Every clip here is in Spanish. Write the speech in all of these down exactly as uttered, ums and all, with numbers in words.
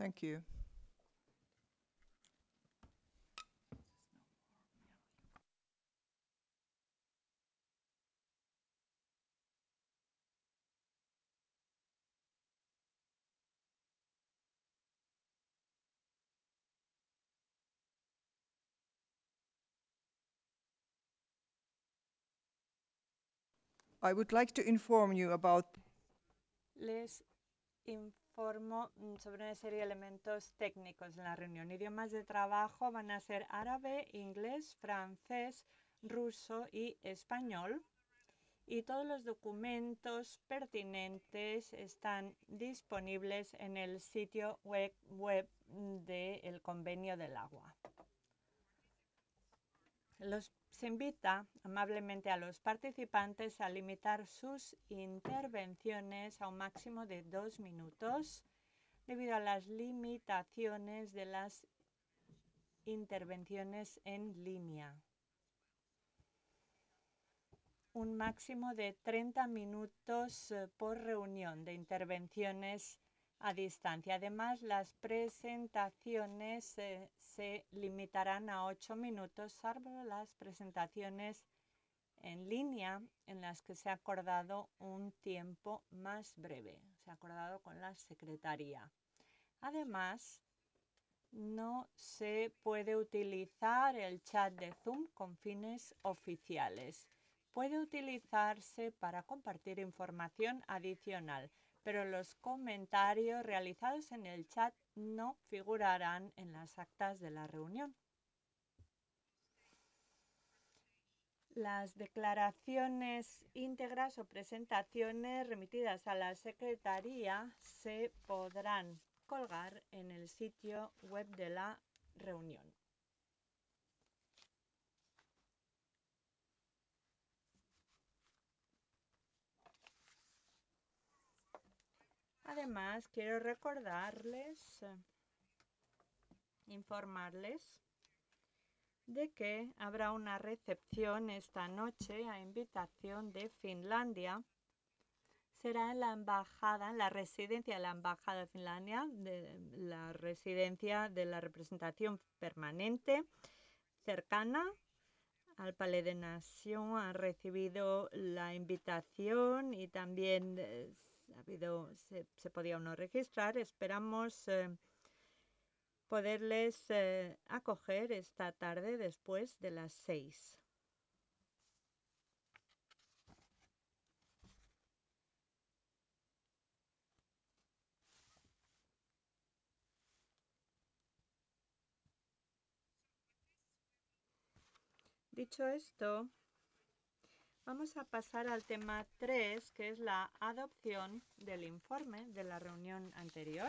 Thank you. I would like to inform you about Les informo sobre una serie de elementos técnicos en la reunión. Idiomas de trabajo van a ser árabe, inglés, francés, ruso y español. Y todos los documentos pertinentes están disponibles en el sitio web, web del Convenio del Agua. Los, se invita amablemente a los participantes a limitar sus intervenciones a un máximo de dos minutos debido a las limitaciones de las intervenciones en línea. Un máximo de treinta minutos por reunión de intervenciones a distancia. Además, las presentaciones eh, se limitarán a ocho minutos, salvo las presentaciones en línea en las que se ha acordado un tiempo más breve. Se ha acordado con la Secretaría. Además, no se puede utilizar el chat de Zoom con fines oficiales. Puede utilizarse para compartir información adicional, pero los comentarios realizados en el chat no figurarán en las actas de la reunión. Las declaraciones íntegras o presentaciones remitidas a la Secretaría se podrán colgar en el sitio web de la reunión. Además, quiero recordarles, eh, informarles de que habrá una recepción esta noche a invitación de Finlandia. Será en la embajada, en la residencia de la embajada de Finlandia, de la residencia de la representación permanente cercana al Palais des Nations. Han recibido la invitación y también eh, ha habido, se, se podía uno registrar. Esperamos eh, poderles eh, acoger esta tarde después de las seis. Dicho esto, vamos a pasar al tema tres, que es la adopción del informe de la reunión anterior.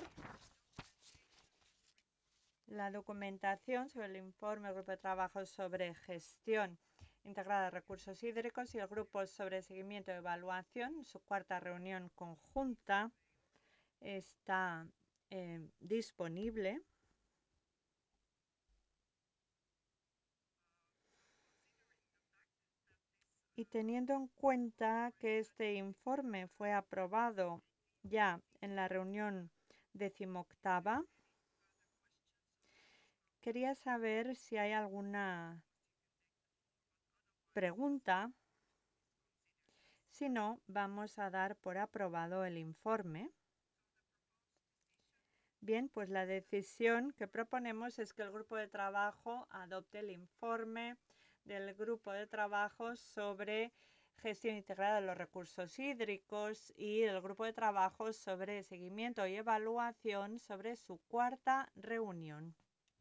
La documentación sobre el informe del Grupo de Trabajo sobre Gestión Integrada de Recursos Hídricos y el Grupo sobre Seguimiento y Evaluación, su cuarta reunión conjunta, está eh, disponible. Y teniendo en cuenta que este informe fue aprobado ya en la reunión decimoctava, quería saber si hay alguna pregunta. Si no, vamos a dar por aprobado el informe. Bien, pues la decisión que proponemos es que el grupo de trabajo adopte el informe del grupo de trabajo sobre gestión integrada de los recursos hídricos y el grupo de trabajo sobre seguimiento y evaluación sobre su cuarta reunión,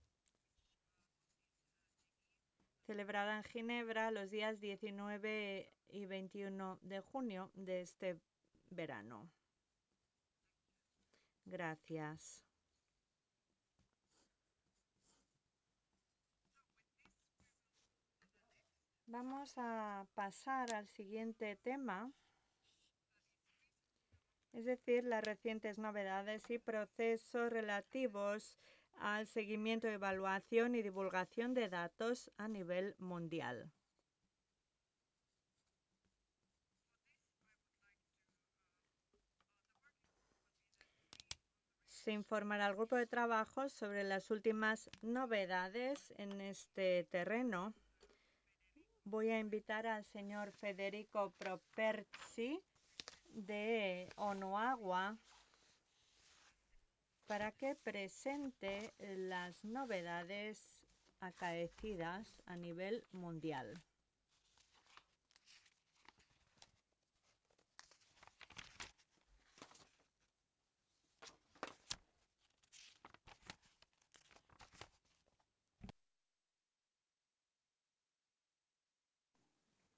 celebrada en Ginebra los días diecinueve y veintiuno de junio de este verano. Gracias. Vamos a pasar al siguiente tema, es decir, las recientes novedades y procesos relativos al seguimiento, evaluación y divulgación de datos a nivel mundial. se informará al grupo de trabajo sobre las últimas novedades en este terreno. Voy a invitar al señor Federico Properzi de Onuagua para que presente las novedades acaecidas a nivel mundial.